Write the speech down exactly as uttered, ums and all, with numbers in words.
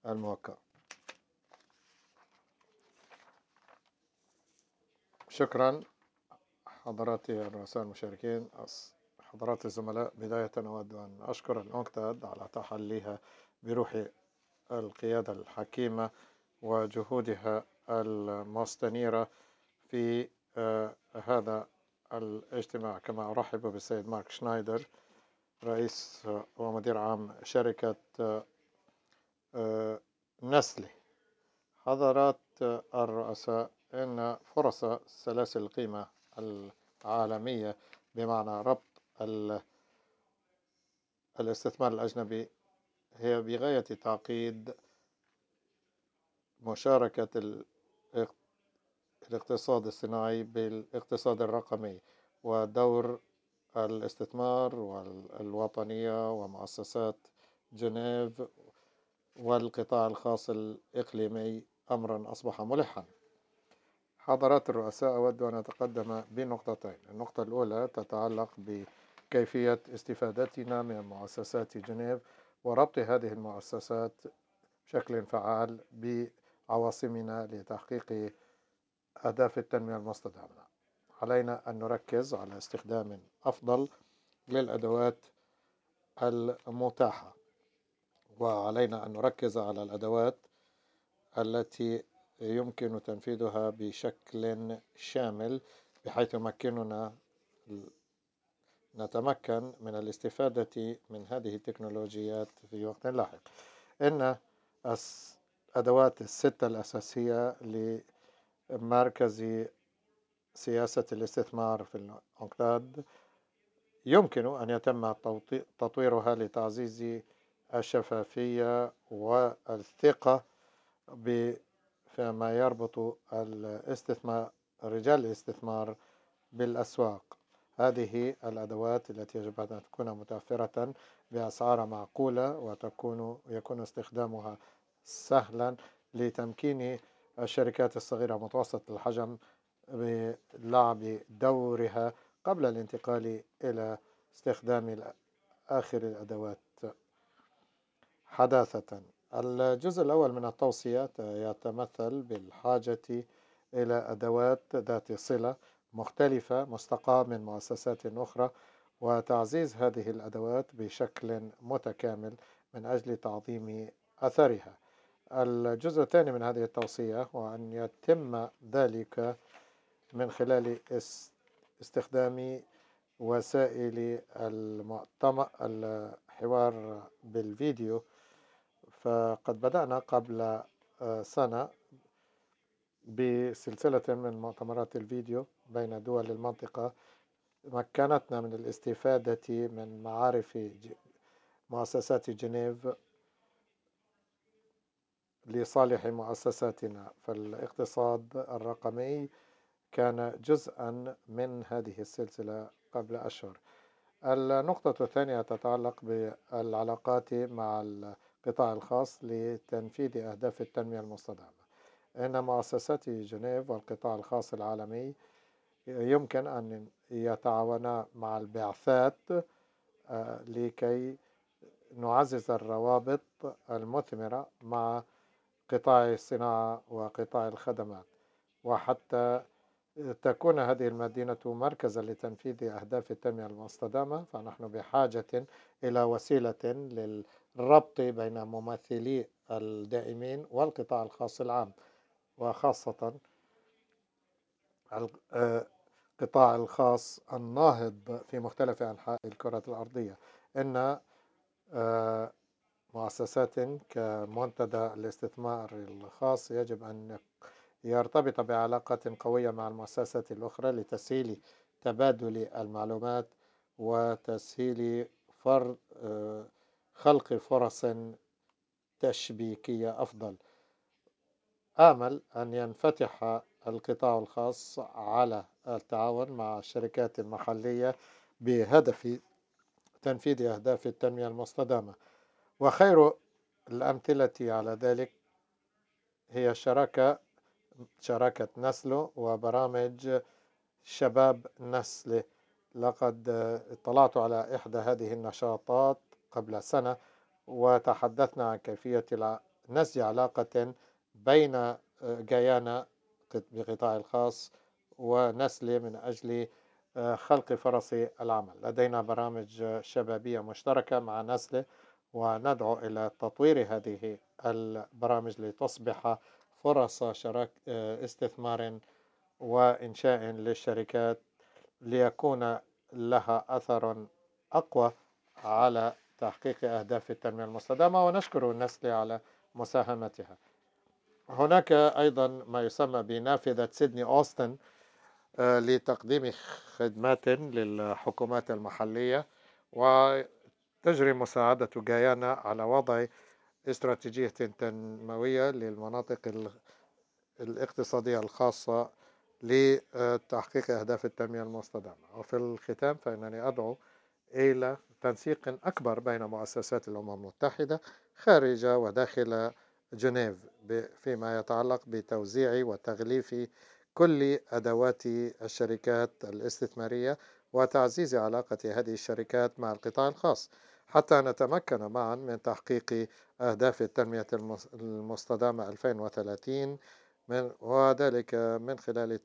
الموقع. شكرا حضراتي الرؤساء المشاركين، حضرات الزملاء. بداية أود أن أشكر الأنكتاد على تحليها بروح القيادة الحكيمة وجهودها المستنيرة في آه هذا الاجتماع، كما أرحب بالسيد مارك شنايدر رئيس ومدير عام شركة آه نسلي. حضرات الرؤساء، إن فرص سلاسل القيمة العالمية بمعنى ربط الاستثمار الأجنبي هي بغاية تعقيد مشاركة الاقتصاد الصناعي بالاقتصاد الرقمي، ودور الاستثمار والوطنية ومؤسسات جنيف والقطاع الخاص الإقليمي أمرا أصبح ملحا. حضرات الرؤساء، أود أن أتقدم بنقطتين. النقطة الأولى تتعلق بكيفية استفادتنا من مؤسسات جنيف وربط هذه المؤسسات بشكل فعال بعواصمنا لتحقيق أهداف التنمية المستدامة. علينا أن نركز على استخدام أفضل للأدوات المتاحة، وعلينا أن نركز على الأدوات التي يمكن تنفيذها بشكل شامل، بحيث يمكننا نتمكن من الاستفادة من هذه التكنولوجيات في وقت لاحق. إن الأدوات الستة الأساسية لمركز سياسة الاستثمار في الأنكتاد يمكن أن يتم تطويرها لتعزيز الشفافية والثقة فيما يربط الاستثمار رجال الاستثمار بالأسواق. هذه الأدوات التي يجب أن تكون متوفرة بأسعار معقولة، وتكون يكون استخدامها سهلا لتمكين الشركات الصغيرة ومتوسطة الحجم بلعب دورها قبل الانتقال إلى استخدام آخر الأدوات حداثة. الجزء الأول من التوصية يتمثل بالحاجة إلى أدوات ذات صلة مختلفة مستقاة من مؤسسات أخرى، وتعزيز هذه الأدوات بشكل متكامل من أجل تعظيم أثرها. الجزء الثاني من هذه التوصية هو أن يتم ذلك من خلال استخدام وسائل المؤتمر الحوار بالفيديو. فقد بدأنا قبل سنة بسلسلة من مؤتمرات الفيديو بين دول المنطقة، مكنتنا من الاستفادة من معارف مؤسسات جنيف لصالح مؤسساتنا. فالاقتصاد الرقمي كان جزءا من هذه السلسلة قبل أشهر. النقطة الثانية تتعلق بالعلاقات مع القطاع الخاص لتنفيذ أهداف التنمية المستدامة. إن مؤسسات جنيف والقطاع الخاص العالمي يمكن أن يتعاونا مع البعثات لكي نعزز الروابط المثمرة مع قطاع الصناعة وقطاع الخدمات، وحتى تكون هذه المدينة مركزا لتنفيذ أهداف التنمية المستدامة، فنحن بحاجة إلى وسيلة للربط بين ممثلي الدائمين والقطاع الخاص العام، وخاصة القطاع الخاص الناهض في مختلف أنحاء الكرة الأرضية. إن مؤسسات كمنتدى الاستثمار الخاص يجب أن يرتبط بعلاقات قوية مع المؤسسات الأخرى لتسهيل تبادل المعلومات وتسهيل فرض خلق فرص تشبيكية أفضل. آمل أن ينفتح القطاع الخاص على التعاون مع الشركات المحلية بهدف تنفيذ أهداف التنمية المستدامة، وخير الأمثلة على ذلك هي شراكة شراكة نسلو وبرامج شباب نسل. لقد اطلعت على إحدى هذه النشاطات قبل سنة، وتحدثنا عن كيفية نسج علاقة بين غيانا بقطاع الخاص ونسلة من أجل خلق فرص العمل. لدينا برامج شبابية مشتركة مع نسلة، وندعو إلى تطوير هذه البرامج لتصبح فرص شراك استثمار وإنشاء للشركات، ليكون لها أثر أقوى على تحقيق أهداف التنمية المستدامة، ونشكر النسل على مساهمتها. هناك أيضا ما يسمى بنافذة سيدني أوستن لتقديم خدمات للحكومات المحلية، وتجري مساعدة غايانا على وضع استراتيجية تنموية للمناطق الاقتصادية الخاصة لتحقيق أهداف التنمية المستدامة. وفي الختام فإنني أدعو إلى تنسيق أكبر بين مؤسسات الأمم المتحدة خارج وداخل جنيف فيما يتعلق بتوزيع وتغليف كل أدوات الشركات الاستثمارية، وتعزيز علاقة هذه الشركات مع القطاع الخاص، حتى نتمكن معا من تحقيق أهداف التنمية المستدامة ألفين وثلاثين، من وذلك من خلال